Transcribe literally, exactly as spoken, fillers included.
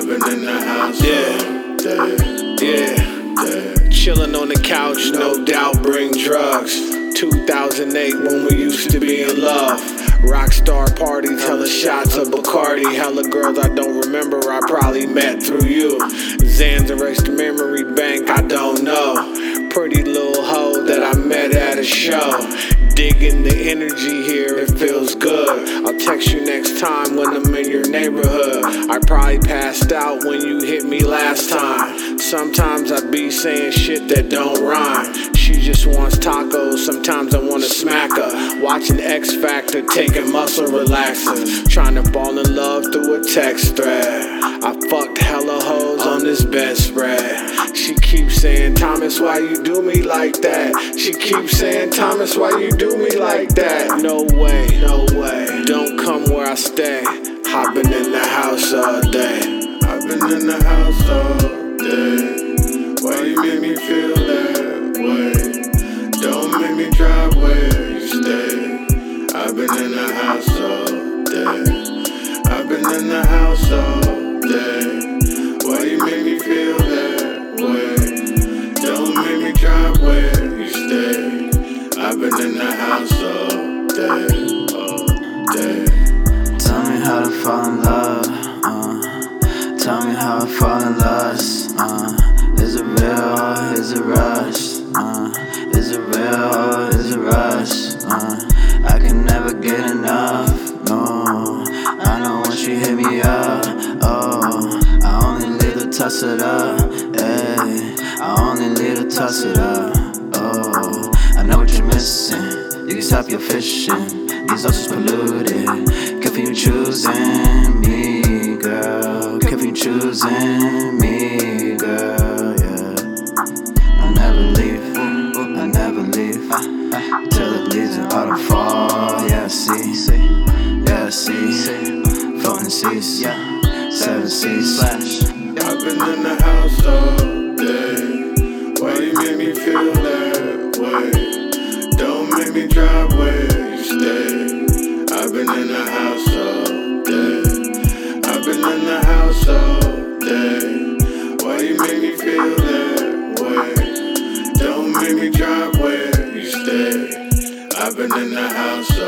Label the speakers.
Speaker 1: I've been in the house all day.
Speaker 2: Yeah,
Speaker 1: Day.
Speaker 2: chillin' on the couch, no doubt bring drugs. two thousand eight when we used to be in love. Rockstar parties, hella shots of Bacardi. Hella girls I don't remember, I probably met through you. Xans erased the memory bank, I don't know. Pretty little hoe that I met at a show. Digging the energy here, it feels good. I'll text you next time when I'm in your neighborhood. I probably passed out when you hit me last time. Sometimes I be saying shit that don't rhyme. She just wants tacos, sometimes I wanna smack her. Watching X Factor, taking muscle relaxers. Trying to fall in love through a text thread. I fucked hella hoes on this bedspread. She keeps saying, Thomas, why you do me like that? She keeps saying, Thomas, why you do me like that? No way, no way, don't come where I stay. I've been in the house all day.
Speaker 1: I've been in the house all day. Why you make me feel that way? Don't make me drive where you stay. I've been in the house all day. I've been in the house all day. Why you make me feel that way? Don't make me drive where you stay. I've been in the house all day, all day.
Speaker 3: Tell me how to fall in love, uh. Tell me how I fall in lust, uh. Is it real or is it rush, uh. Is it real or is it rush, uh. I can never get enough, no. I know when she hit me up, oh. I only need to toss it up, ayy. I only need to toss it up, oh. I know what you're missing, you can stop your fishing. These oceans polluted, careful you choosing me, girl. Careful you choosing me, girl, yeah. I'll never leave, I'll never leave till it leaves in autumn fall, yeah, I see, yeah, I see. Floating seas, yeah, seven seas, slash.
Speaker 1: I've been in the house all day. Why you make me feel that way? Don't make me drive where you stay. I've been in the house all day. I've been in the house all day. Why you make me feel that way? Don't make me drive where you stay. I've been in the house all day.